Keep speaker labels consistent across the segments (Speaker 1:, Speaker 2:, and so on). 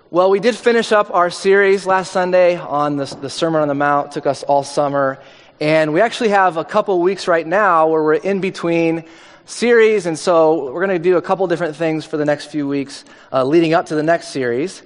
Speaker 1: Well, we did finish up our series last Sunday on the Sermon on the Mount. It took us all summer. And we actually have a couple weeks right now where we're in between series. And so we're going to do a couple different things for the next few weeks leading up to the next series.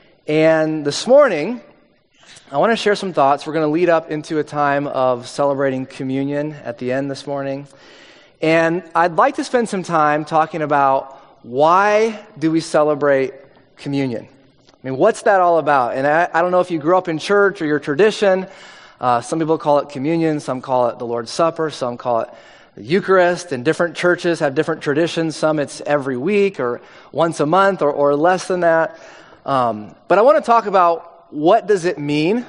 Speaker 1: And this morning, I want to share some thoughts. We're going to lead up into a time of celebrating communion at the end this morning. And I'd like to spend some time talking about why do we celebrate communion? I mean, what's that all about? And I don't know if you grew up in church or your tradition. Some people call it communion, some call it the Lord's Supper, some call it the Eucharist, and different churches have different traditions. Some it's every week or once a month or less than that. But I want to talk about what does it mean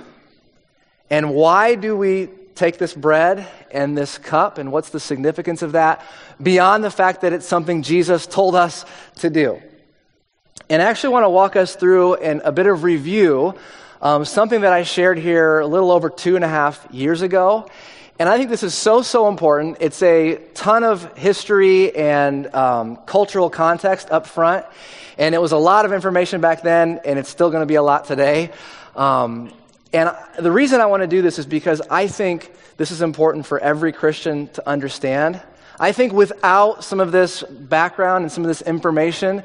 Speaker 1: and why do we take this bread and this cup and what's the significance of that beyond the fact that it's something Jesus told us to do. And I actually want to walk us through a bit of review, something that I shared here a little over 2.5 years ago. And I think this is so important. It's a ton of history and cultural context up front. And it was a lot of information back then, and it's still going to be a lot today. And the reason I want to do this is because I think this is important for every Christian to understand. I think without some of this background and some of this information,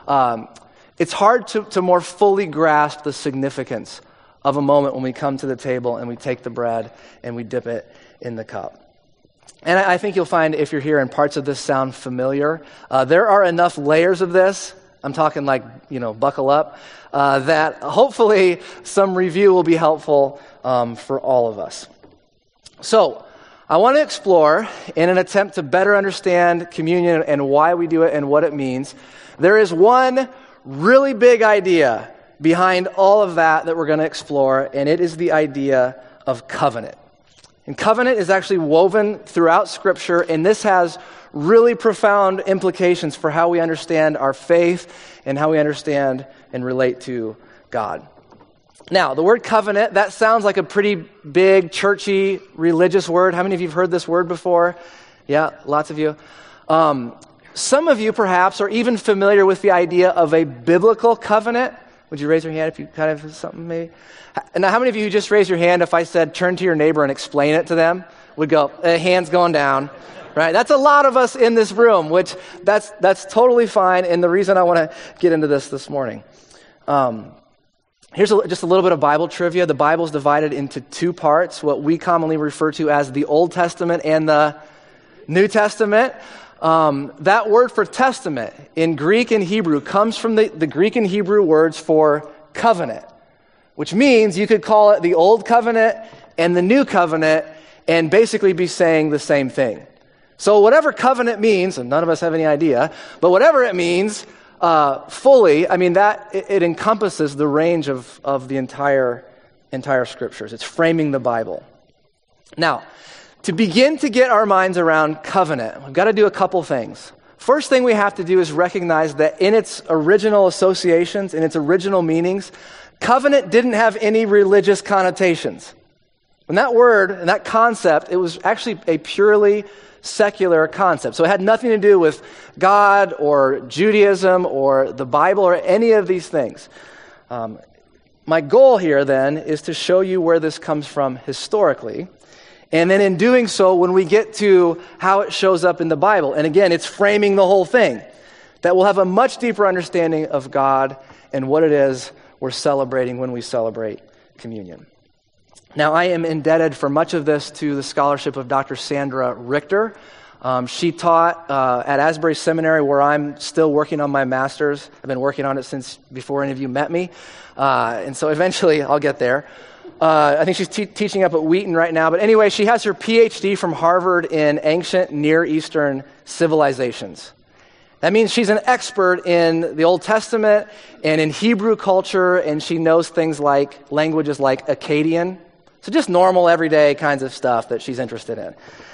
Speaker 1: it's hard to more fully grasp the significance of a moment when we come to the table and we take the bread and we dip it in the cup. And I think you'll find if you're here and parts of this sound familiar, there are enough layers of this, I'm talking like, buckle up, that hopefully some review will be helpful for all of us. So I want to explore, in an attempt to better understand communion and why we do it and what it means, there is one really big idea behind all of that we're going to explore, and it is the idea of covenant. And covenant is actually woven throughout Scripture, and this has really profound implications for how we understand our faith and how we understand and relate to God. Now, the word covenant, that sounds like a pretty big, churchy, religious word. How many of you have heard this word before? Yeah, lots of you. Some of you, perhaps, are even familiar with the idea of a biblical covenant. Would you raise your hand if you kind of something maybe? Now, how many of you just raise your hand if I said, turn to your neighbor and explain it to them? Would go, hands going down, right? That's a lot of us in this room, which that's totally fine, and the reason I want to get into this morning. Here's just a little bit of Bible trivia. The Bible is divided into two parts, what we commonly refer to as the Old Testament and the New Testament. That word for testament in Greek and Hebrew comes from the Greek and Hebrew words for covenant, which means you could call it the Old Covenant and the New Covenant and basically be saying the same thing. So whatever covenant means, and none of us have any idea, but whatever it means fully, I mean that it encompasses the range of the entire Scriptures. It's framing the Bible. Now, to begin to get our minds around covenant, we've got to do a couple things. First thing we have to do is recognize that in its original associations, in its original meanings, covenant didn't have any religious connotations. And that word and that concept, it was actually a purely secular concept. So it had nothing to do with God or Judaism or the Bible or any of these things. My goal here then is to show you where this comes from historically. And then in doing so, when we get to how it shows up in the Bible, and again, it's framing the whole thing, that we'll have a much deeper understanding of God and what it is we're celebrating when we celebrate communion. Now, I am indebted for much of this to the scholarship of Dr. Sandra Richter. She taught at Asbury Seminary, where I'm still working on my master's. I've been working on it since before any of you met me. And so eventually I'll get there. I think she's teaching up at Wheaton right now. But anyway, she has her PhD from Harvard in ancient Near Eastern civilizations. That means she's an expert in the Old Testament and in Hebrew culture, and she knows things like languages like Akkadian. So just normal, everyday kinds of stuff that she's interested in.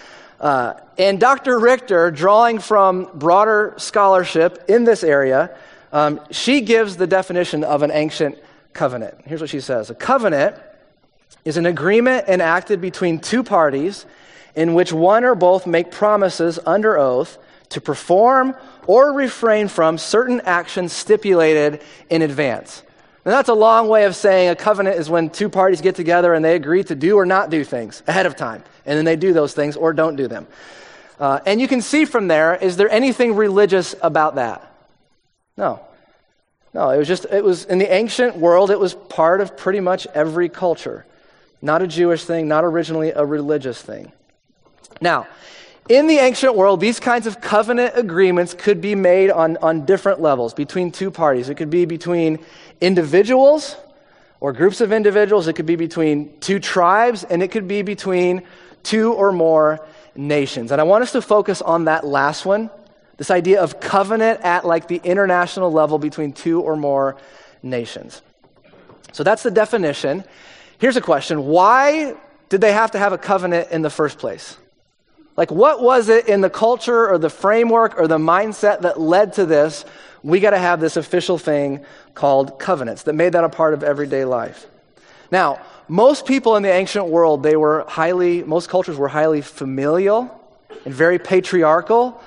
Speaker 1: And Dr. Richter, drawing from broader scholarship in this area, she gives the definition of an ancient covenant. Here's what she says. A covenant is an agreement enacted between two parties in which one or both make promises under oath to perform or refrain from certain actions stipulated in advance. And that's a long way of saying a covenant is when two parties get together and they agree to do or not do things ahead of time. And then they do those things or don't do them. And you can see from there, is there anything religious about that? No. No, it was in the ancient world, it was part of pretty much every culture. Not a Jewish thing, not originally a religious thing. Now, in the ancient world, these kinds of covenant agreements could be made on different levels between two parties. It could be between individuals or groups of individuals. It could be between two tribes, and it could be between two or more nations. And I want us to focus on that last one, this idea of covenant at like the international level between two or more nations. So that's the definition. Here's a question. Why did they have to have a covenant in the first place? Like, what was it in the culture or the framework or the mindset that led to this? We got to have this official thing called covenants that made that a part of everyday life. Now, most people in the ancient world, most cultures were highly familial and very patriarchal.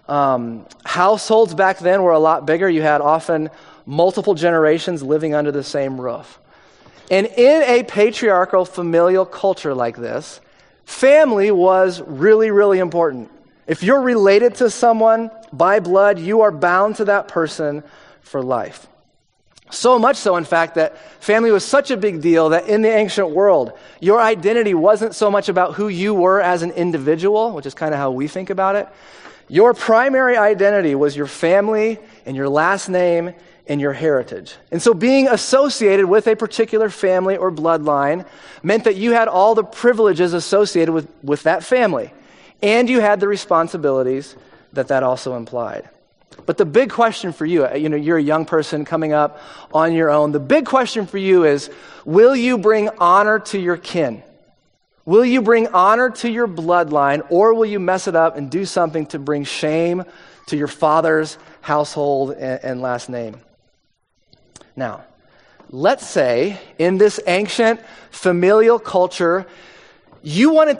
Speaker 1: Households back then were a lot bigger. You had often multiple generations living under the same roof. And in a patriarchal, familial culture like this, family was really, really important. If you're related to someone by blood, you are bound to that person for life. So much so, in fact, that family was such a big deal that in the ancient world, your identity wasn't so much about who you were as an individual, which is kind of how we think about it. Your primary identity was your family and your last name and your heritage. And so being associated with a particular family or bloodline meant that you had all the privileges associated with that family. And you had the responsibilities that also implied. But the big question for you, you're a young person coming up on your own. The big question for you is, will you bring honor to your kin? Will you bring honor to your bloodline, or will you mess it up and do something to bring shame to your father's household and last name? Now, let's say in this ancient familial culture, you wanted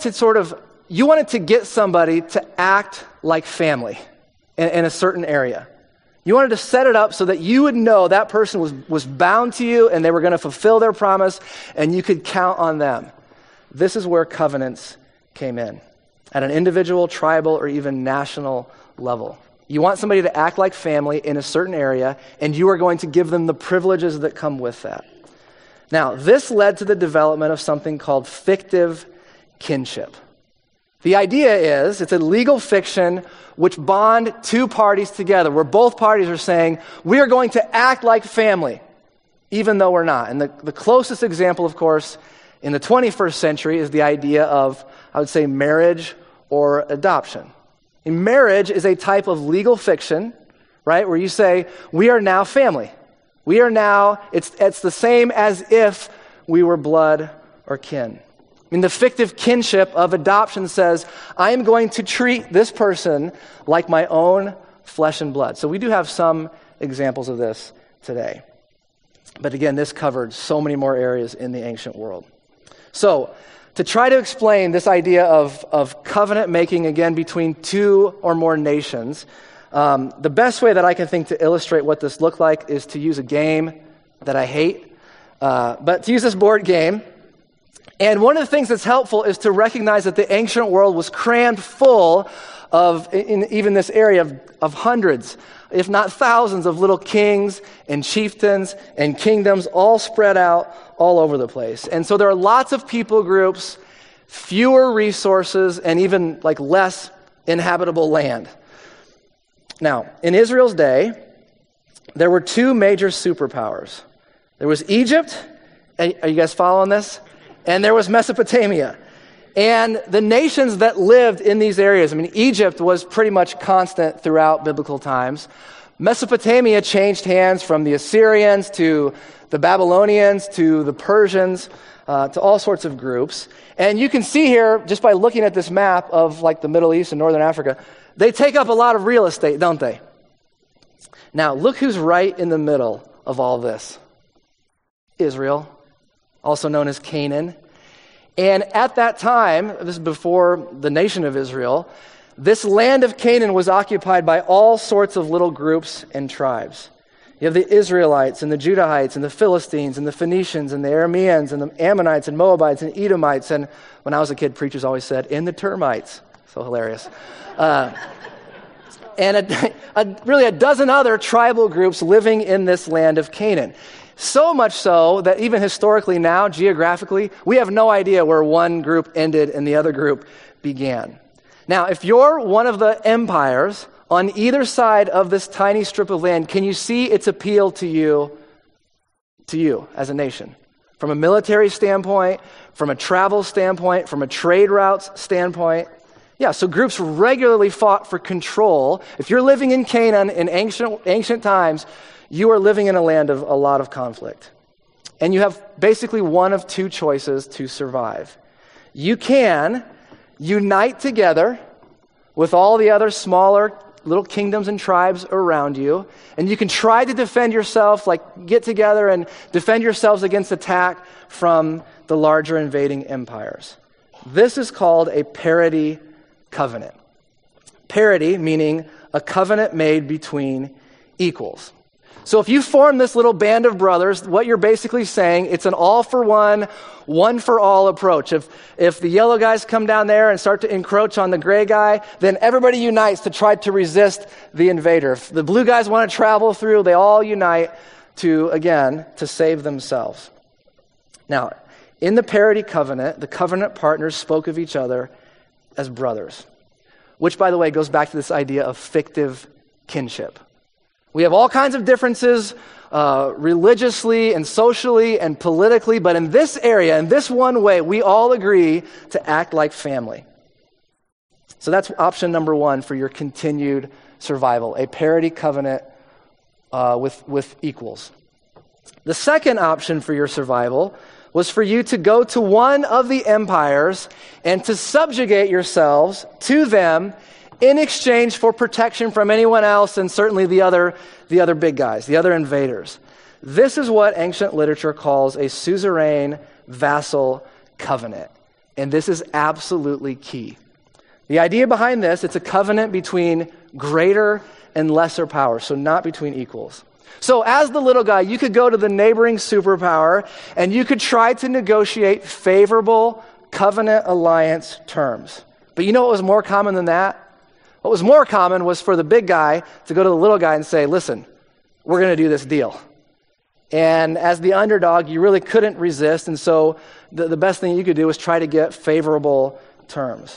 Speaker 1: to get somebody to act like family in a certain area. You wanted to set it up so that you would know that person was bound to you and they were going to fulfill their promise and you could count on them. This is where covenants came in, at an individual, tribal, or even national level. You want somebody to act like family in a certain area, and you are going to give them the privileges that come with that. Now, this led to the development of something called fictive kinship. The idea is, it's a legal fiction which bond two parties together, where both parties are saying, we are going to act like family, even though we're not. And the closest example, of course, in the 21st century is the idea of, I would say, marriage or adoption. And marriage is a type of legal fiction, right, where you say, we are now family. We are now, it's the same as if we were blood or kin. I mean, the fictive kinship of adoption says, I am going to treat this person like my own flesh and blood. So we do have some examples of this today. But again, this covered so many more areas in the ancient world. So, to try to explain this idea of covenant making, again, between two or more nations, the best way that I can think to illustrate what this looked like is to use a game that I hate, but to use this board game. And one of the things that's helpful is to recognize that the ancient world was crammed full of, in even this area, of hundreds, if not thousands, of little kings and chieftains and kingdoms all spread out all over the place. And so there are lots of people groups, fewer resources, and even like less inhabitable land. Now, in Israel's day, there were two major superpowers. There was Egypt, are you guys following this? And there was Mesopotamia. And the nations that lived in these areas, I mean, Egypt was pretty much constant throughout biblical times. Mesopotamia changed hands from the Assyrians to the Babylonians to the Persians, to all sorts of groups. And you can see here, just by looking at this map of like the Middle East and Northern Africa, they take up a lot of real estate, don't they? Now, look who's right in the middle of all this. Israel, also known as Canaan. And at that time, this is before the nation of Israel, this land of Canaan was occupied by all sorts of little groups and tribes. You have the Israelites and the Judahites and the Philistines and the Phoenicians and the Arameans and the Ammonites and Moabites and Edomites. And when I was a kid, preachers always said, and the termites. So hilarious. And really a dozen other tribal groups living in this land of Canaan. So much so that even historically now, geographically, we have no idea where one group ended and the other group began. Now, if you're one of the empires on either side of this tiny strip of land, can you see its appeal to you as a nation? From a military standpoint, from a travel standpoint, from a trade routes standpoint. Yeah, so groups regularly fought for control. If you're living in Canaan in ancient times, you are living in a land of a lot of conflict. And you have basically one of two choices to survive. You can unite together with all the other smaller little kingdoms and tribes around you, and you can try to defend yourself, like get together and defend yourselves against attack from the larger invading empires. This is called a parity covenant. Parity meaning a covenant made between equals. So if you form this little band of brothers, what you're basically saying, it's an all-for-one, one-for-all approach. If the yellow guys come down there and start to encroach on the gray guy, then everybody unites to try to resist the invader. If the blue guys want to travel through, they all unite to save themselves. Now, in the parity covenant, the covenant partners spoke of each other as brothers, which, by the way, goes back to this idea of fictive kinship. We have all kinds of differences religiously and socially and politically, but in this area, in this one way, we all agree to act like family. So that's option number one for your continued survival, a parity covenant with equals. The second option for your survival was for you to go to one of the empires and to subjugate yourselves to them in exchange for protection from anyone else, and certainly the other big guys, the other invaders. This is what ancient literature calls a suzerain vassal covenant. And this is absolutely key. The idea behind this, it's a covenant between greater and lesser power, so not between equals. So as the little guy, you could go to the neighboring superpower and you could try to negotiate favorable covenant alliance terms. But you know what was more common than that? What was more common was for the big guy to go to the little guy and say, listen, we're going to do this deal. And as the underdog, you really couldn't resist. And so the best thing you could do was try to get favorable terms.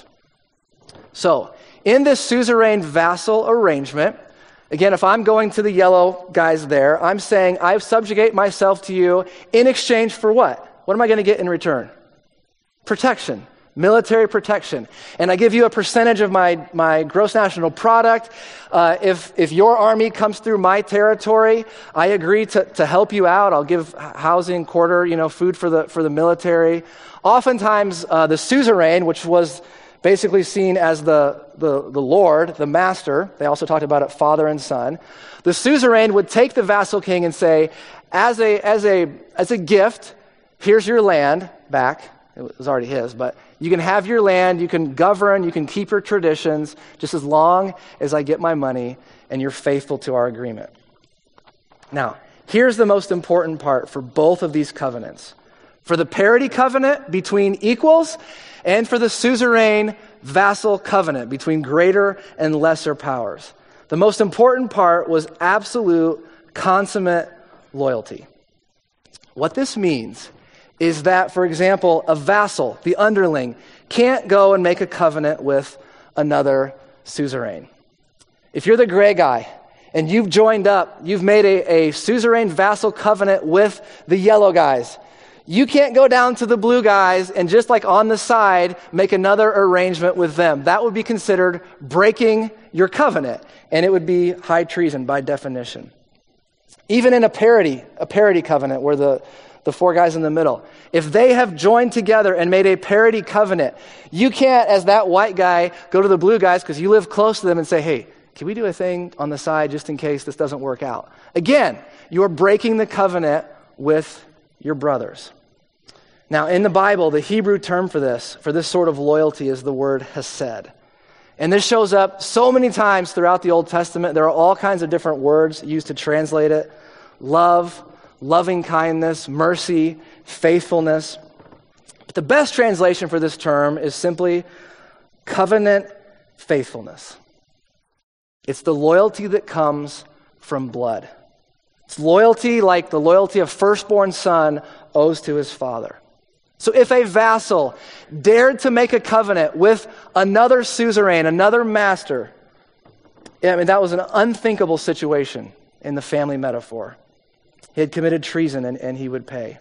Speaker 1: So in this suzerain vassal arrangement, again, if I'm going to the yellow guys there, I'm saying I subjugate myself to you in exchange for what? What am I going to get in return? Protection. Military protection. And I give you a percentage of my gross national product. If your army comes through my territory, I agree to help you out. I'll give housing, quarter, food for the military. Oftentimes, the suzerain, which was basically seen as the Lord, the master, they also talked about it, father and son. The suzerain would take the vassal king and say, as a gift, here's your land back. It was already his, but you can have your land, you can govern, you can keep your traditions, just as long as I get my money and you're faithful to our agreement. Now, here's the most important part for both of these covenants. For the parity covenant between equals and for the suzerain vassal covenant between greater and lesser powers. The most important part was absolute, consummate loyalty. What this means is that, for example, a vassal, the underling, can't go and make a covenant with another suzerain. If you're the gray guy and you've joined up, you've made a suzerain vassal covenant with the yellow guys, you can't go down to the blue guys and just like on the side, make another arrangement with them. That would be considered breaking your covenant, and it would be high treason by definition. Even in a parity covenant where the four guys in the middle, if they have joined together and made a parity covenant, you can't, as that white guy, go to the blue guys because you live close to them and say, hey, can we do a thing on the side just in case this doesn't work out? Again, you are breaking the covenant with your brothers. Now, in the Bible, the Hebrew term for this sort of loyalty is the word hesed. And this shows up so many times throughout the Old Testament. There are all kinds of different words used to translate it. love, loving kindness, mercy, faithfulness. But the best translation for this term is simply covenant faithfulness. It's the loyalty that comes from blood. It's loyalty like the loyalty a firstborn son owes to his father. So if a vassal dared to make a covenant with another suzerain, another master, that was an unthinkable situation in the family metaphor. He had committed treason and he would pay.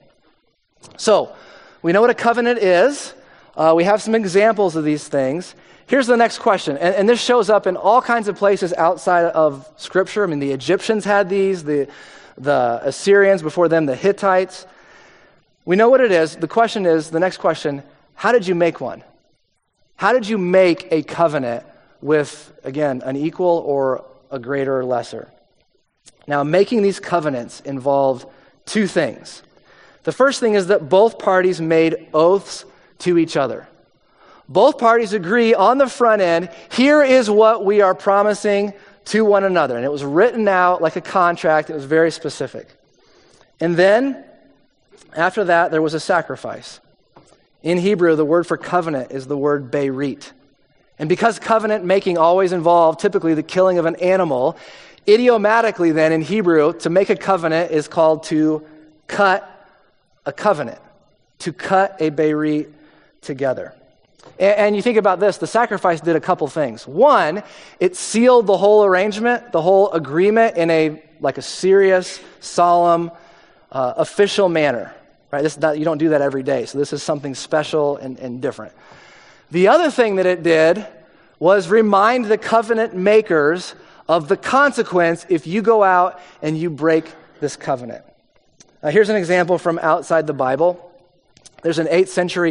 Speaker 1: So we know what a covenant is. We have some examples of these things. Here's the next question, and this shows up in all kinds of places outside of Scripture. The Egyptians had these, the Assyrians, before them, the Hittites. We know what it is. The next question, how did you make one? How did you make a covenant with, again, an equal or a greater or lesser? Now, making these covenants involved two things. The first thing is that both parties made oaths to each other. Both parties agree on the front end, here is what we are promising to one another. And it was written out like a contract. It was very specific. And then, after that, there was a sacrifice. In Hebrew, the word for covenant is the word berit. And because covenant making always involved typically the killing of an animal, idiomatically then in Hebrew, to make a covenant is called to cut a covenant, to cut a berit together. And you think about this, the sacrifice did a couple things. One, it sealed the whole arrangement, the whole agreement in a serious, solemn, official manner. Right? You don't do that every day, so this is something special and different. The other thing that it did was remind the covenant makers of the consequence if you go out and you break this covenant. Here's an example from outside the Bible. There's an 8th century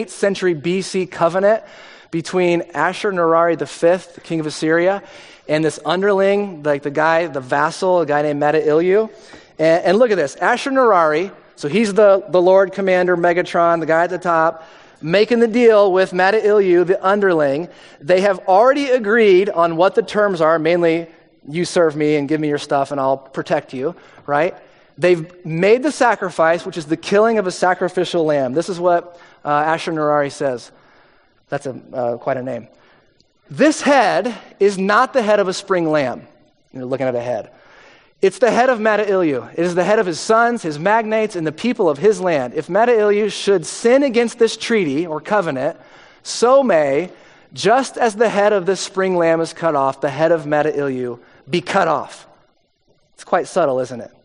Speaker 1: BC covenant between Ashur-Nirari V, the king of Assyria, and this underling, the vassal, a guy named Mata-Ilu. And look at this. Ashur-Nirari, so he's the Lord Commander, Megatron, the guy at the top, making the deal with Mata-Ilu, the underling. They have already agreed on what the terms are, mainly you serve me and give me your stuff and I'll protect you, right? They've made the sacrifice, which is the killing of a sacrificial lamb. This is what Ashur-Nirari says. That's quite a name. This head is not the head of a spring lamb. You're looking at a head. It's the head of Mata-Ilu. It is the head of his sons, his magnates, and the people of his land. If Mata-Ilu should sin against this treaty or covenant, so may, just as the head of this spring lamb is cut off, the head of Mata-Ilu be cut off. It's quite subtle, isn't it?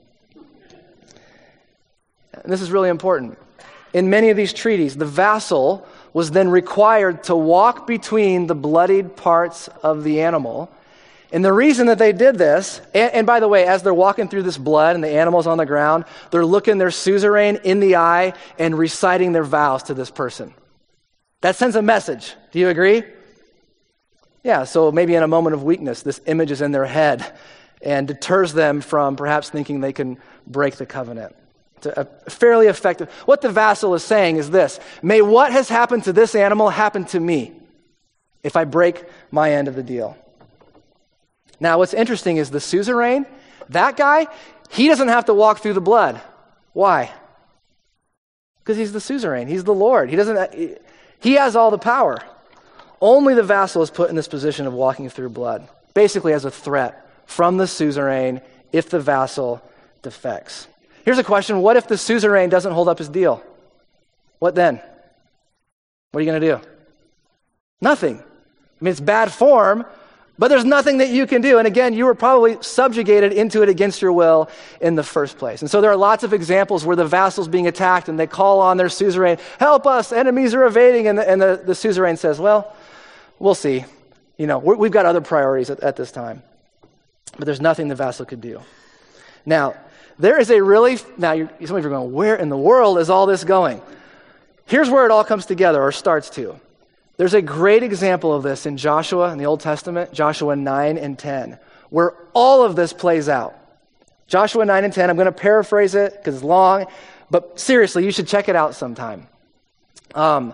Speaker 1: And this is really important. In many of these treaties, the vassal was then required to walk between the bloodied parts of the animal. And the reason that they did this, and by the way, as they're walking through this blood and the animal's on the ground, they're looking their suzerain in the eye and reciting their vows to this person. That sends a message. Do you agree? Yeah, so maybe in a moment of weakness, this image is in their head and deters them from perhaps thinking they can break the covenant. It's a fairly effective. What the vassal is saying is this: may what has happened to this animal happen to me if I break my end of the deal. Now, what's interesting is the suzerain, that guy, he doesn't have to walk through the blood. Why? Because he's the suzerain. He's the Lord. He has all the power. Only the vassal is put in this position of walking through blood, basically as a threat from the suzerain if the vassal defects. Here's a question. What if the suzerain doesn't hold up his deal? What then? What are you going to do? Nothing. It's bad form, but there's nothing that you can do. And again, you were probably subjugated into it against your will in the first place. And so there are lots of examples where the vassal's being attacked and they call on their suzerain, help us, enemies are invading. And the suzerain says, well, we'll see. We've got other priorities at this time. But there's nothing the vassal could do. Now, some of you are going, where in the world is all this going? Here's where it all comes together, or starts to. There's a great example of this in Joshua in the Old Testament, Joshua 9 and 10, where all of this plays out. Joshua 9 and 10, I'm going to paraphrase it because it's long, but seriously, you should check it out sometime. I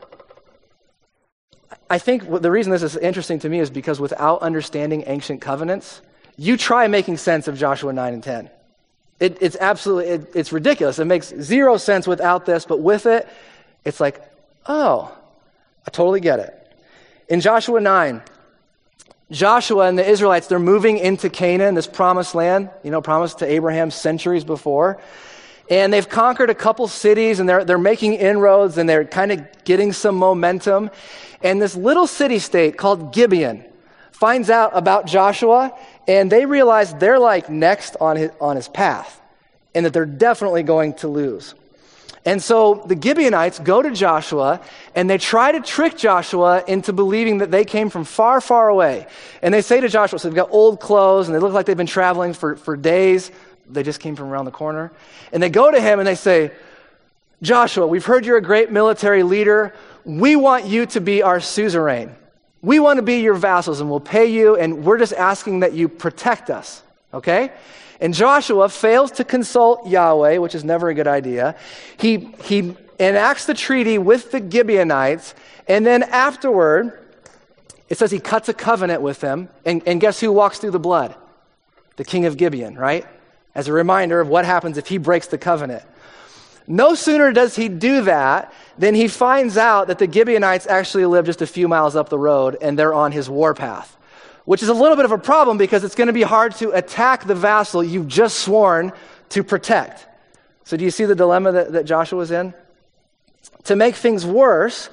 Speaker 1: think the reason this is interesting to me is because without understanding ancient covenants, you try making sense of Joshua 9 and 10. It's ridiculous. It makes zero sense without this, but with it, it's like, oh, I totally get it. In Joshua 9, Joshua and the Israelites, they're moving into Canaan, this promised land, promised to Abraham centuries before. And they've conquered a couple cities, and they're making inroads, and they're kind of getting some momentum. And this little city-state called Gibeon finds out about Joshua, and they realize they're like next on his path, and that they're definitely going to lose. And so the Gibeonites go to Joshua, and they try to trick Joshua into believing that they came from far, far away. And they say to Joshua, so they've got old clothes, and they look like they've been traveling for days. They just came from around the corner. And they go to him, and they say, Joshua, we've heard you're a great military leader. We want you to be our suzerain. We want to be your vassals, and we'll pay you, and we're just asking that you protect us, okay? And Joshua fails to consult Yahweh, which is never a good idea. He enacts the treaty with the Gibeonites, and then afterward, it says he cuts a covenant with them, and guess who walks through the blood? The king of Gibeon, right? As a reminder of what happens if he breaks the covenant. No sooner does he do that than he finds out that the Gibeonites actually live just a few miles up the road, and they're on his warpath, which is a little bit of a problem because it's going to be hard to attack the vassal you've just sworn to protect. So do you see the dilemma that Joshua was in? To make things worse,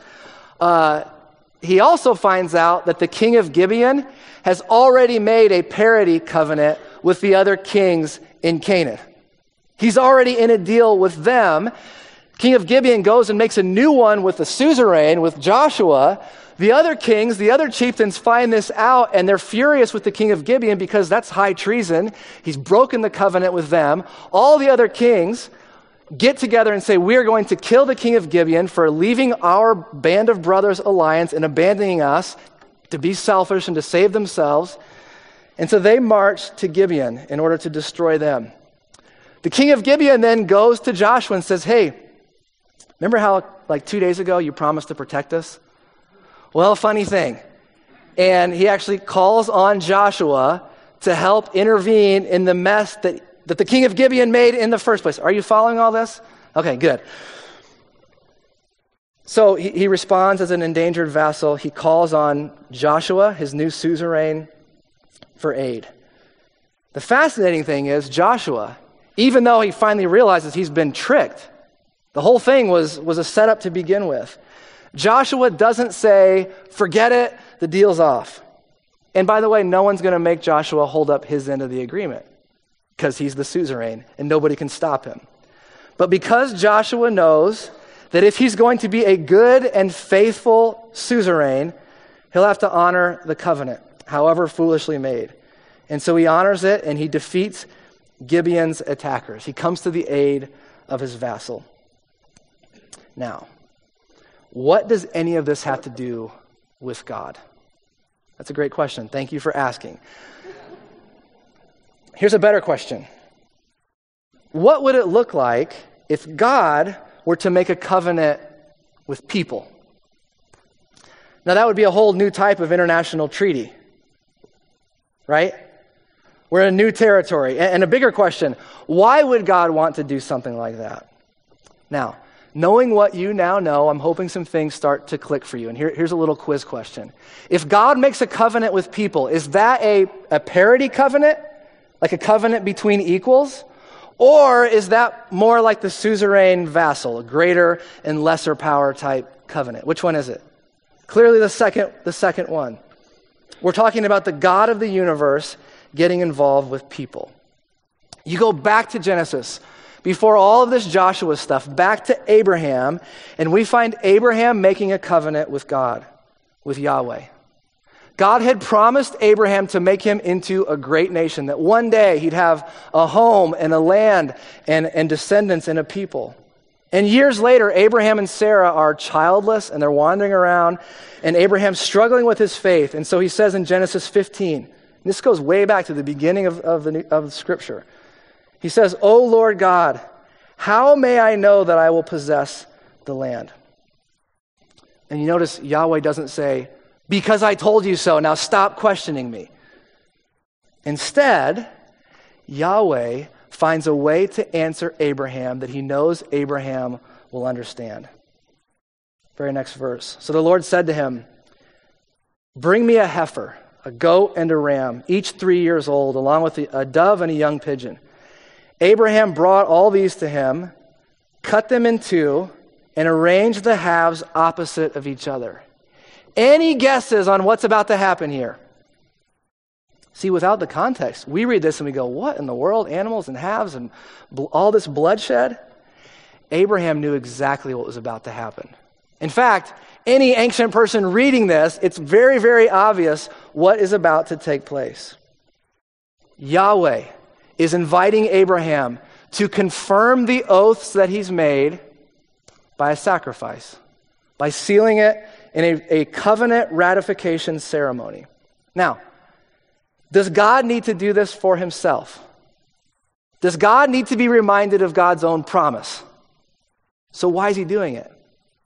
Speaker 1: he also finds out that the king of Gibeon has already made a parity covenant with the other kings in Canaan. He's already in a deal with them. King of Gibeon goes and makes a new one with the suzerain, with Joshua. The other kings, the other chieftains find this out, and they're furious with the king of Gibeon because that's high treason. He's broken the covenant with them. All the other kings get together and say, we are going to kill the king of Gibeon for leaving our band of brothers alliance and abandoning us to be selfish and to save themselves. And so they march to Gibeon in order to destroy them. The king of Gibeon then goes to Joshua and says, hey, remember how like 2 days ago you promised to protect us? Well, funny thing. And he actually calls on Joshua to help intervene in the mess that the king of Gibeon made in the first place. Are you following all this? Okay, good. So he responds as an endangered vassal. He calls on Joshua, his new suzerain, for aid. The fascinating thing is Joshua, even though he finally realizes he's been tricked, the whole thing was a setup to begin with. Joshua doesn't say, forget it, the deal's off. And by the way, no one's going to make Joshua hold up his end of the agreement because he's the suzerain and nobody can stop him. But because Joshua knows that if he's going to be a good and faithful suzerain, he'll have to honor the covenant, however foolishly made. And so he honors it and he defeats Gibeon's attackers. He comes to the aid of his vassal. Now, what does any of this have to do with God? That's a great question. Thank you for asking. Here's a better question. What would it look like if God were to make a covenant with people? Now, that would be a whole new type of international treaty, right? We're in a new territory. And a bigger question, why would God want to do something like that? Now, knowing what you now know, I'm hoping some things start to click for you. And here's a little quiz question. If God makes a covenant with people, is that a parity covenant? Like a covenant between equals? Or is that more like the suzerain vassal, a greater and lesser power type covenant? Which one is it? Clearly the second one. We're talking about the God of the universe getting involved with people. You go back to Genesis, before all of this Joshua stuff, back to Abraham, and we find Abraham making a covenant with God, with Yahweh. God had promised Abraham to make him into a great nation, that one day he'd have a home and a land and descendants and a people. And years later, Abraham and Sarah are childless and they're wandering around, and Abraham's struggling with his faith. And so he says in Genesis 15, this goes way back to the beginning of Scripture. He says, "O Lord God, how may I know that I will possess the land?" And you notice Yahweh doesn't say, "Because I told you so, now stop questioning me." Instead, Yahweh finds a way to answer Abraham that he knows Abraham will understand. Very next verse. So the Lord said to him, "Bring me a heifer, a goat and a ram, each 3 years old, along with a dove and a young pigeon." Abraham brought all these to him, cut them in two, and arranged the halves opposite of each other. Any guesses on what's about to happen here? See, without the context, we read this and we go, what in the world? Animals and halves and all this bloodshed? Abraham knew exactly what was about to happen. In fact, any ancient person reading this, it's very, very obvious what is about to take place. Yahweh is inviting Abraham to confirm the oaths that he's made by a sacrifice, by sealing it in a covenant ratification ceremony. Now, does God need to do this for himself? Does God need to be reminded of God's own promise? So why is he doing it?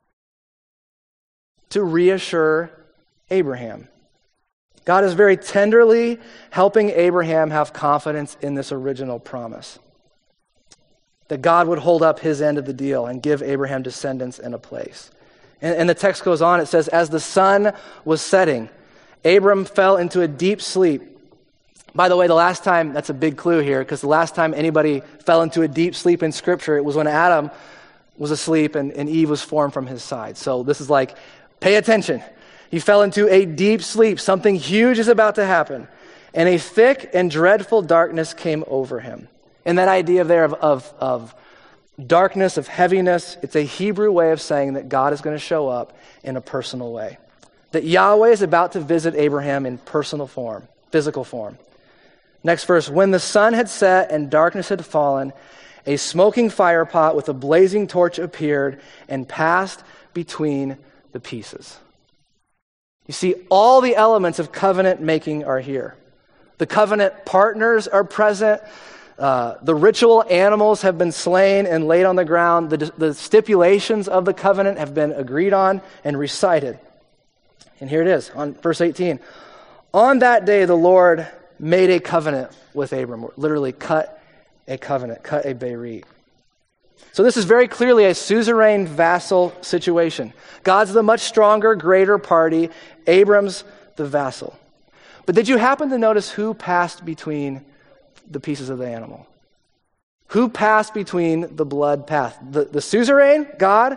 Speaker 1: To reassure Abraham. God is very tenderly helping Abraham have confidence in this original promise. That God would hold up his end of the deal and give Abraham descendants and a place. And the text goes on, it says, as the sun was setting, Abram fell into a deep sleep. By the way, the last time, that's a big clue here, because the last time anybody fell into a deep sleep in Scripture, it was when Adam was asleep and Eve was formed from his side. So this is like, pay attention. He fell into a deep sleep. Something huge is about to happen. And a thick and dreadful darkness came over him. And that idea there of darkness, of heaviness, it's a Hebrew way of saying that God is going to show up in a personal way. That Yahweh is about to visit Abraham in personal form, physical form. Next verse, when the sun had set and darkness had fallen, a smoking fire pot with a blazing torch appeared and passed between the pieces. You see, all the elements of covenant making are here. The covenant partners are present. The ritual animals have been slain and laid on the ground. The stipulations of the covenant have been agreed on and recited. And here it is, on verse 18. On that day, the Lord made a covenant with Abram. Literally cut a covenant, cut a berit. So this is very clearly a suzerain vassal situation. God's the much stronger, greater party. Abram's the vassal. But did you happen to notice who passed between the pieces of the animal? Who passed between the blood path? The suzerain, God,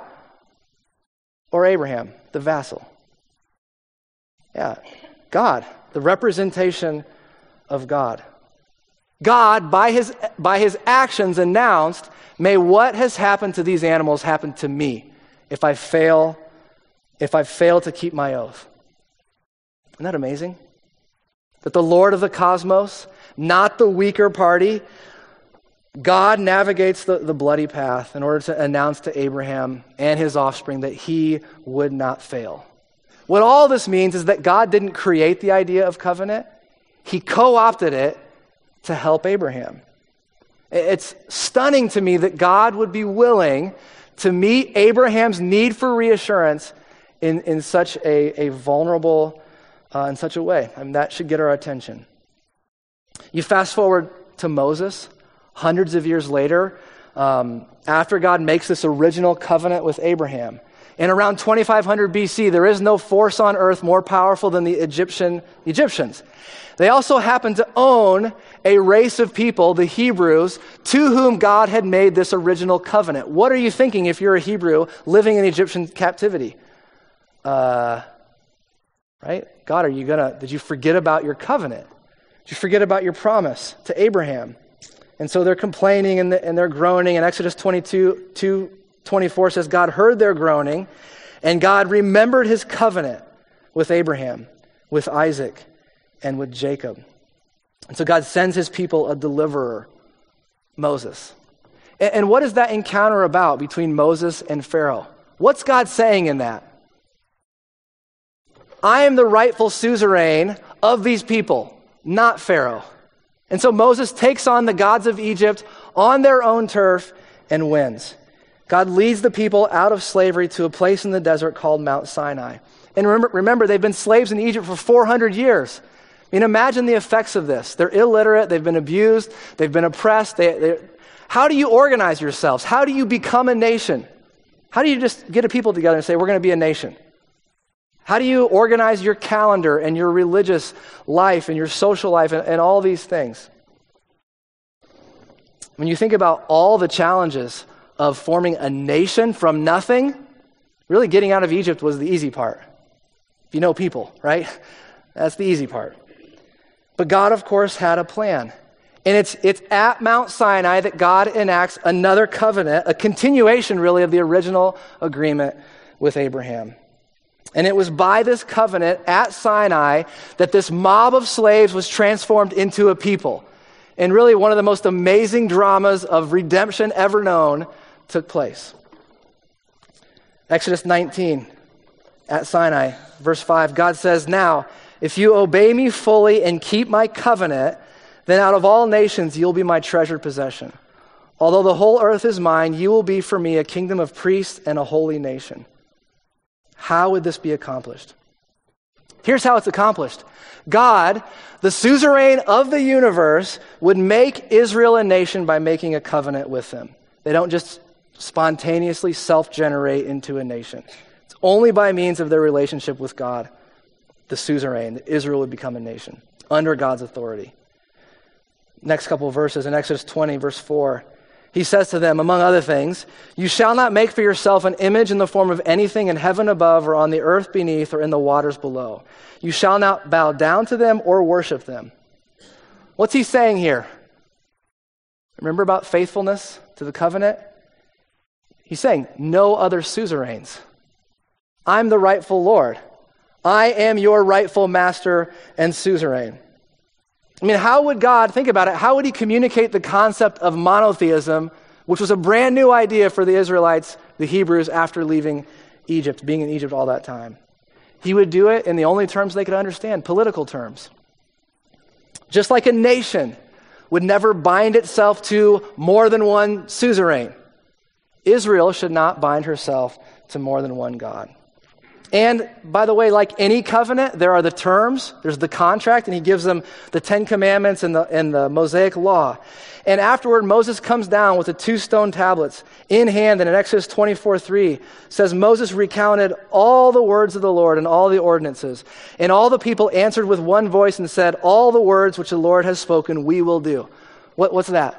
Speaker 1: or Abraham, the vassal? Yeah, God, the representation of God. God, by his actions, announced, may what has happened to these animals happen to me if I fail to keep my oath. Isn't that amazing? That the Lord of the cosmos, not the weaker party, God navigates the bloody path in order to announce to Abraham and his offspring that he would not fail. What all this means is that God didn't create the idea of covenant. He co-opted it to help Abraham. It's stunning to me that God would be willing to meet Abraham's need for reassurance in such a vulnerable, in such a way. I mean, that should get our attention. You fast forward to Moses, hundreds of years later, after God makes this original covenant with Abraham. In around 2500 BC, there is no force on earth more powerful than the Egyptians. They also happen to own a race of people, the Hebrews, to whom God had made this original covenant. What are you thinking if you're a Hebrew living in Egyptian captivity? Right? God, did you forget about your covenant? Did you forget about your promise to Abraham? And so they're complaining and they're groaning. And Exodus 22:24 says, God heard their groaning, and God remembered his covenant with Abraham, with Isaac, and with Jacob. And so God sends his people a deliverer, Moses. And what is that encounter about between Moses and Pharaoh? What's God saying in that? I am the rightful suzerain of these people, not Pharaoh. And so Moses takes on the gods of Egypt on their own turf and wins. God leads the people out of slavery to a place in the desert called Mount Sinai. And remember, they've been slaves in Egypt for 400 years. I mean, imagine the effects of this. They're illiterate, they've been abused, they've been oppressed. How do you organize yourselves? How do you become a nation? How do you just get a people together and say, we're going to be a nation? How do you organize your calendar and your religious life and your social life and all these things? When you think about all the challenges of forming a nation from nothing, really getting out of Egypt was the easy part. If you know people, right? That's the easy part. But God, of course, had a plan. And it's at Mount Sinai that God enacts another covenant, a continuation, really, of the original agreement with Abraham. And it was by this covenant at Sinai that this mob of slaves was transformed into a people. And really, one of the most amazing dramas of redemption ever known took place. Exodus 19, at Sinai, verse 5, God says, "Now, if you obey me fully and keep my covenant, then out of all nations you'll be my treasured possession. Although the whole earth is mine, you will be for me a kingdom of priests and a holy nation." How would this be accomplished? Here's how it's accomplished. God, the suzerain of the universe, would make Israel a nation by making a covenant with them. They don't just spontaneously self-generate into a nation. It's only by means of their relationship with God, the suzerain, that Israel would become a nation under God's authority. Next couple of verses in Exodus 20, verse 4, he says to them, among other things, "You shall not make for yourself an image in the form of anything in heaven above or on the earth beneath or in the waters below. You shall not bow down to them or worship them." What's he saying here? Remember about faithfulness to the covenant? He's saying, no other suzerains. I'm the rightful Lord. I am your rightful master and suzerain. I mean, how would God, think about it, how would he communicate the concept of monotheism, which was a brand new idea for the Israelites, the Hebrews, after leaving Egypt, being in Egypt all that time? He would do it in the only terms they could understand, political terms. Just like a nation would never bind itself to more than one suzerain, Israel should not bind herself to more than one God. And, by the way, like any covenant, there are the terms, there's the contract, and he gives them the Ten Commandments and the Mosaic Law. And afterward, Moses comes down with the 2 stone tablets in hand, and in Exodus 24:3 says, Moses recounted all the words of the Lord and all the ordinances. And all the people answered with one voice and said, "All the words which the Lord has spoken, we will do." What's that?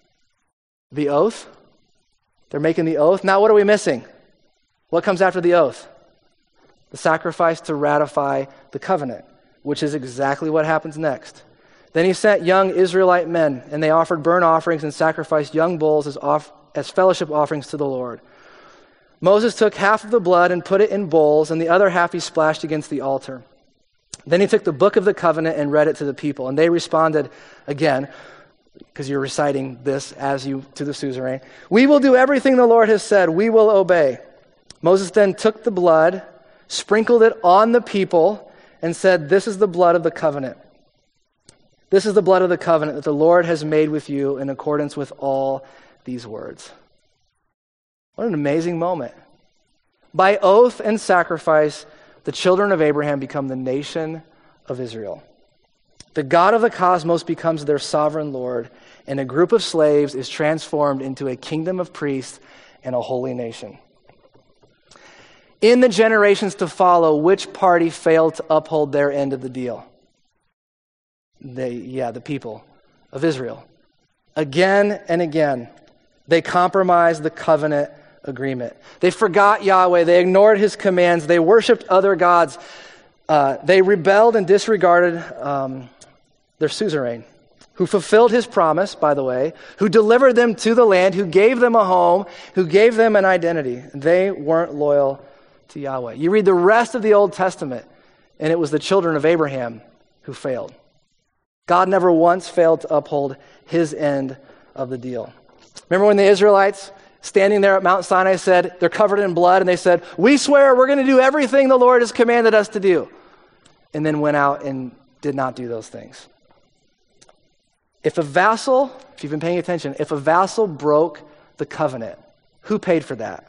Speaker 1: The oath? They're making the oath. Now what are we missing? What comes after the oath? The sacrifice to ratify the covenant, which is exactly what happens next. Then he sent young Israelite men, and they offered burnt offerings and sacrificed young bulls as fellowship offerings to the Lord. Moses took half of the blood and put it in bowls, and the other half he splashed against the altar. Then he took the book of the covenant and read it to the people, and they responded again, because you're reciting this as you to the suzerain, "We will do everything the Lord has said. We will obey." Moses then took the blood, sprinkled it on the people, and said, "This is the blood of the covenant. This is the blood of the covenant that the Lord has made with you in accordance with all these words." What an amazing moment. By oath and sacrifice, the children of Abraham become the nation of Israel. The God of the cosmos becomes their sovereign Lord, and a group of slaves is transformed into a kingdom of priests and a holy nation. In the generations to follow, which party failed to uphold their end of the deal? The people of Israel. Again and again, they compromised the covenant agreement. They forgot Yahweh. They ignored his commands. They worshiped other gods. They rebelled and disregarded their suzerain, who fulfilled his promise, by the way, who delivered them to the land, who gave them a home, who gave them an identity. They weren't loyal to Yahweh. You read the rest of the Old Testament, and it was the children of Abraham who failed. God never once failed to uphold his end of the deal. Remember when the Israelites standing there at Mount Sinai said, they're covered in blood, and they said, "We swear we're going to do everything the Lord has commanded us to do," and then went out and did not do those things. If a vassal, if you've been paying attention, if a vassal broke the covenant, who paid for that?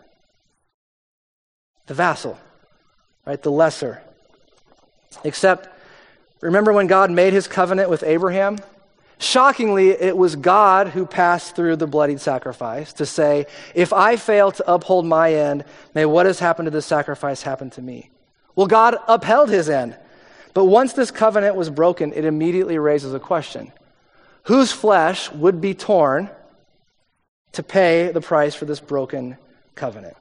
Speaker 1: The vassal, right? The lesser. Except Remember when God made his covenant with Abraham? Shockingly, it was God who passed through the bloodied sacrifice to say, if I fail to uphold my end, may what has happened to this sacrifice happen to me. Well, God upheld his end. But once this covenant was broken, it immediately raises a question. Whose flesh would be torn to pay the price for this broken covenant?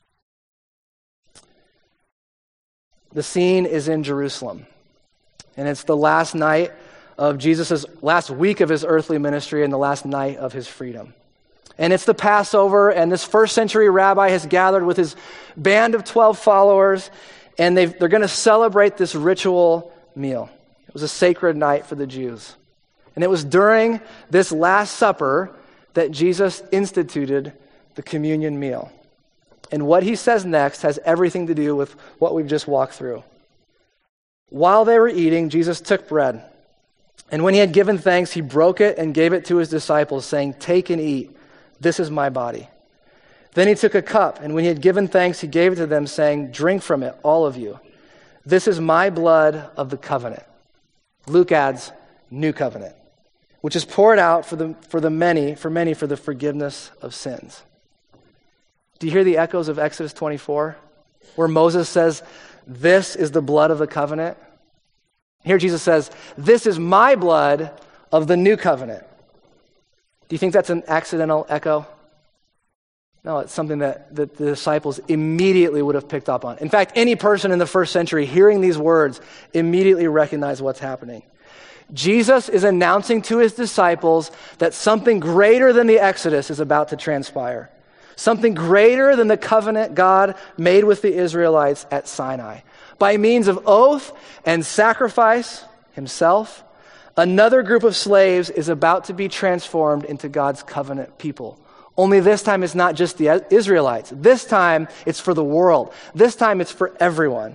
Speaker 1: The scene is in Jerusalem. And it's the last night of Jesus' last week of his earthly ministry and the last night of his freedom. And it's the Passover, and this first century rabbi has gathered with his band of 12 followers, and they're going to celebrate this ritual meal. It was a sacred night for the Jews. And it was during this Last Supper that Jesus instituted the communion meal. And what he says next has everything to do with what we've just walked through. While they were eating, Jesus took bread. And when he had given thanks, he broke it and gave it to his disciples, saying, "Take and eat. This is my body." Then he took a cup, and when he had given thanks, he gave it to them, saying, "Drink from it, all of you. This is my blood of the covenant." Luke adds, "new covenant," which is poured out for many for the forgiveness of sins. Do you hear the echoes of Exodus 24, where Moses says, "This is the blood of the covenant"? Here Jesus says, "This is my blood of the new covenant." Do you think that's an accidental echo? No, it's something that the disciples immediately would have picked up on. In fact, any person in the first century hearing these words immediately recognized what's happening. Jesus is announcing to his disciples that something greater than the Exodus is about to transpire. Something greater than the covenant God made with the Israelites at Sinai. By means of oath and sacrifice himself, another group of slaves is about to be transformed into God's covenant people. Only this time it's not just the Israelites. This time it's for the world. This time it's for everyone.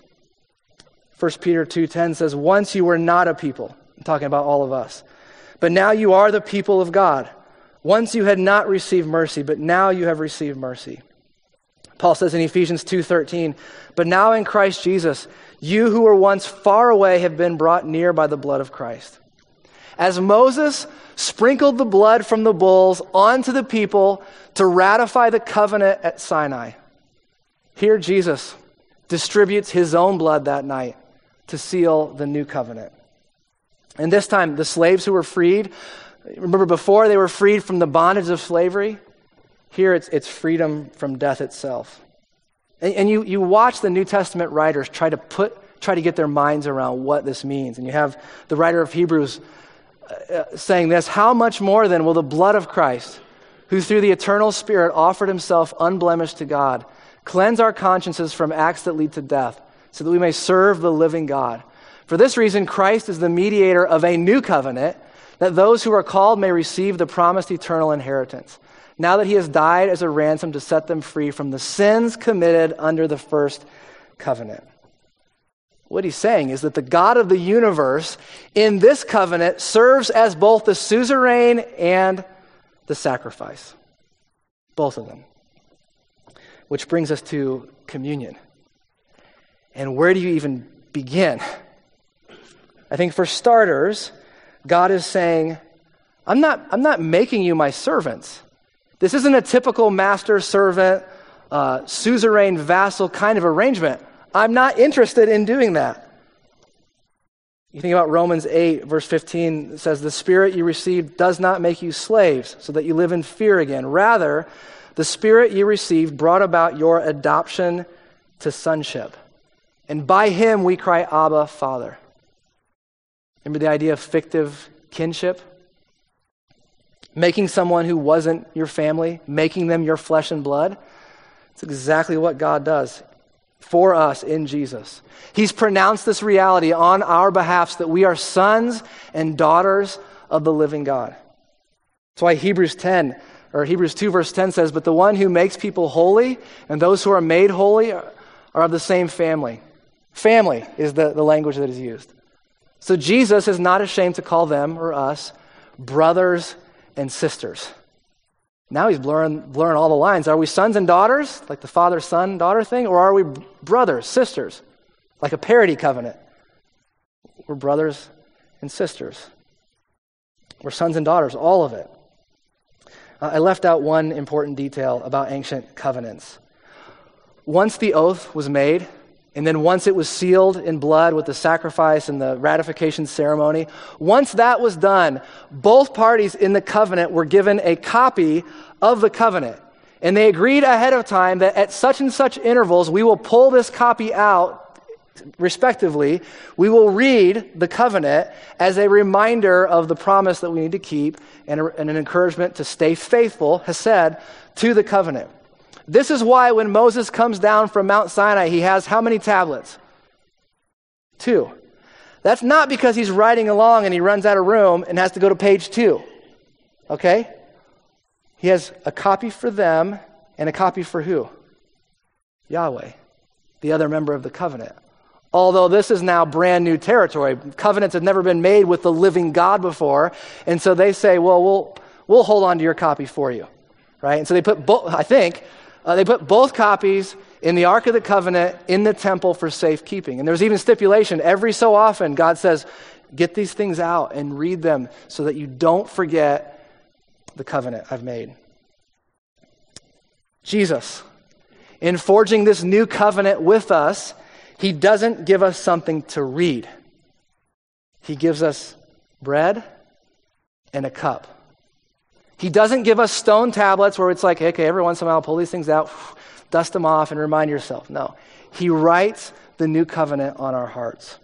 Speaker 1: 1 Peter 2:10 says, "Once you were not a people," I'm talking about all of us, "but now you are the people of God. Once you had not received mercy, but now you have received mercy." Paul says in Ephesians 2:13, "But now in Christ Jesus, you who were once far away have been brought near by the blood of Christ." As Moses sprinkled the blood from the bulls onto the people to ratify the covenant at Sinai, here Jesus distributes his own blood that night to seal the new covenant. And this time, the slaves who were freed, remember before they were freed from the bondage of slavery? Here it's freedom from death itself. And you watch the New Testament writers try to get their minds around what this means. And you have the writer of Hebrews saying this, "How much more then will the blood of Christ, who through the eternal Spirit offered himself unblemished to God, cleanse our consciences from acts that lead to death, so that we may serve the living God? For this reason, Christ is the mediator of a new covenant, that those who are called may receive the promised eternal inheritance, now that he has died as a ransom to set them free from the sins committed under the first covenant." What he's saying is that the God of the universe in this covenant serves as both the suzerain and the sacrifice. Both of them. Which brings us to communion. And where do you even begin? I think for starters, God is saying, I'm not making you my servants. This isn't a typical master-servant, suzerain vassal kind of arrangement. I'm not interested in doing that. You think about Romans 8, verse 15, it says, "The Spirit you received does not make you slaves, so that you live in fear again. Rather, the Spirit you received brought about your adoption to sonship. And by him we cry, Abba, Father." Remember the idea of fictive kinship? Making someone who wasn't your family, making them your flesh and blood. It's exactly what God does for us in Jesus. He's pronounced this reality on our behalf so that we are sons and daughters of the living God. That's why Hebrews 2 verse 10 says, "But the one who makes people holy and those who are made holy are of the same family." Family is the language that is used. So Jesus is not ashamed to call them or us brothers and sisters. Now he's blurring all the lines. Are we sons and daughters, like the father, son, daughter thing? Or are we brothers, sisters, like a parity covenant? We're brothers and sisters. We're sons and daughters, all of it. I left out one important detail about ancient covenants. Once the oath was made, and then once it was sealed in blood with the sacrifice and the ratification ceremony, once that was done, both parties in the covenant were given a copy of the covenant. And they agreed ahead of time that at such and such intervals, we will pull this copy out, respectively. We will read the covenant as a reminder of the promise that we need to keep and an encouragement to stay faithful, hesed, to the covenant. This is why when Moses comes down from Mount Sinai, he has how many tablets? 2. That's not because he's riding along and he runs out of room and has to go to page 2. Okay? He has a copy for them and a copy for who? Yahweh, the other member of the covenant. Although this is now brand new territory. Covenants have never been made with the living God before. And so they say, well, we'll hold on to your copy for you. Right? And so they put they put both copies in the Ark of the Covenant in the temple for safekeeping. And there's even stipulation. Every so often, God says, get these things out and read them so that you don't forget the covenant I've made. Jesus, in forging this new covenant with us, he doesn't give us something to read. He gives us bread and a cup. He doesn't give us stone tablets where it's like, okay, every once in a while pull these things out, dust them off and remind yourself. No, he writes the new covenant on our hearts.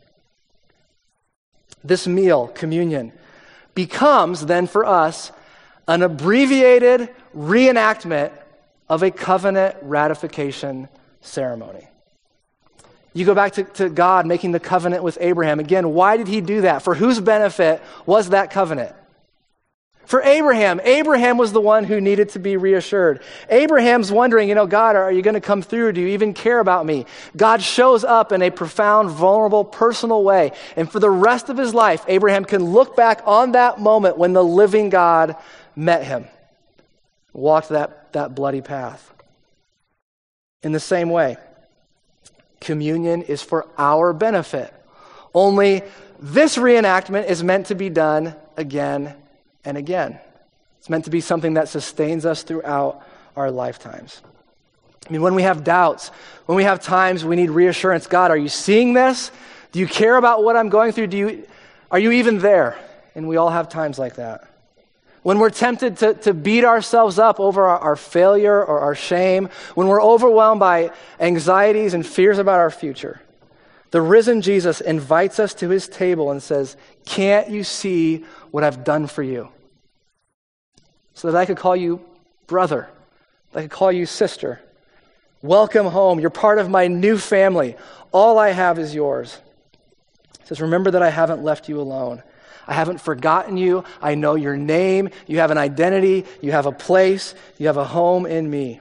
Speaker 1: This meal, communion, becomes then for us an abbreviated reenactment of a covenant ratification ceremony. You go back to God making the covenant with Abraham. Again, why did he do that? For whose benefit was that covenant? For Abraham. Abraham was the one who needed to be reassured. Abraham's wondering, God, are you going to come through? Do you even care about me? God shows up in a profound, vulnerable, personal way. And for the rest of his life, Abraham can look back on that moment when the living God met him, walked that bloody path. In the same way, communion is for our benefit. Only this reenactment is meant to be done again and again. It's meant to be something that sustains us throughout our lifetimes. When we have doubts, when we have times we need reassurance, God, are you seeing this? Do you care about what I'm going through? Are you even there? And we all have times like that. When we're tempted to beat ourselves up over our failure or our shame, when we're overwhelmed by anxieties and fears about our future, the risen Jesus invites us to his table and says, can't you see what I've done for you? So that I could call you brother, I could call you sister. Welcome home. You're part of my new family. All I have is yours. He says, remember that I haven't left you alone. I haven't forgotten you. I know your name. You have an identity. You have a place. You have a home in me.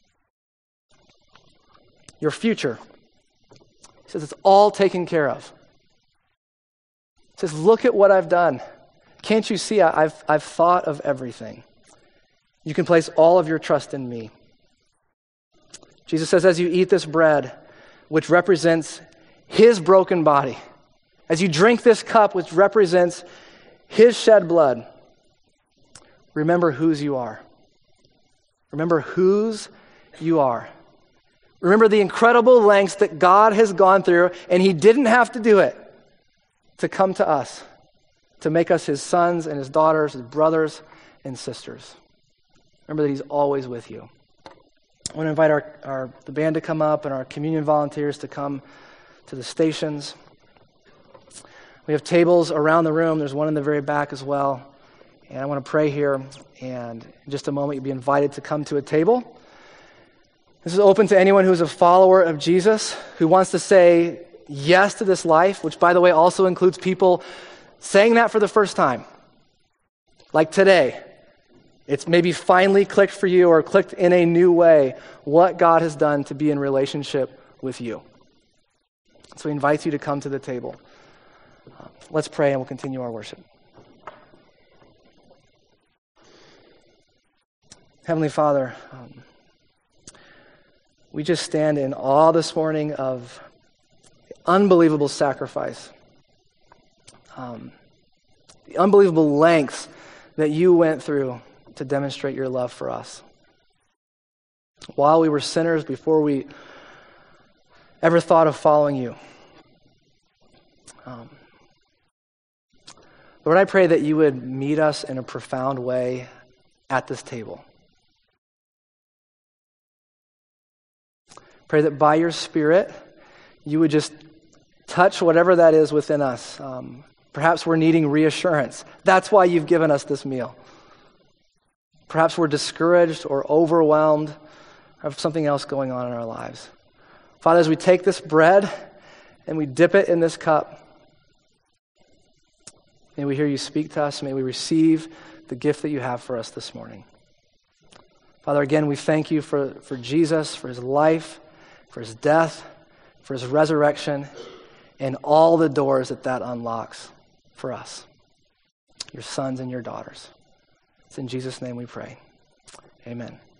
Speaker 1: Your future. He says it's all taken care of. He says, look at what I've done. Can't you see I've thought of everything? You can place all of your trust in me. Jesus says, as you eat this bread, which represents his broken body, as you drink this cup, which represents his shed blood, remember whose you are. Remember whose you are. Remember the incredible lengths that God has gone through, and he didn't have to do it to come to us, to make us his sons and his daughters, his brothers and sisters. Remember that he's always with you. I want to invite the band to come up and our communion volunteers to come to the stations. We have tables around the room. There's one in the very back as well. And I want to pray here. And in just a moment, you'll be invited to come to a table. This is open to anyone who's a follower of Jesus, who wants to say yes to this life, which, by the way, also includes people saying that for the first time. Like today. It's maybe finally clicked for you or clicked in a new way what God has done to be in relationship with you. So he invites you to come to the table. Let's pray and we'll continue our worship. Heavenly Father, we just stand in awe this morning of the unbelievable sacrifice the unbelievable lengths that you went through to demonstrate your love for us. While we were sinners, before we ever thought of following you. Lord, I pray that you would meet us in a profound way at this table. Pray that by your Spirit, you would just touch whatever that is within us. Perhaps we're needing reassurance. That's why you've given us this meal. Perhaps we're discouraged or overwhelmed or have something else going on in our lives. Father, as we take this bread and we dip it in this cup, may we hear you speak to us. May we receive the gift that you have for us this morning. Father, again, we thank you for Jesus, for his life, for his death, for his resurrection, and all the doors that unlocks for us, your sons and your daughters. It's in Jesus' name we pray. Amen.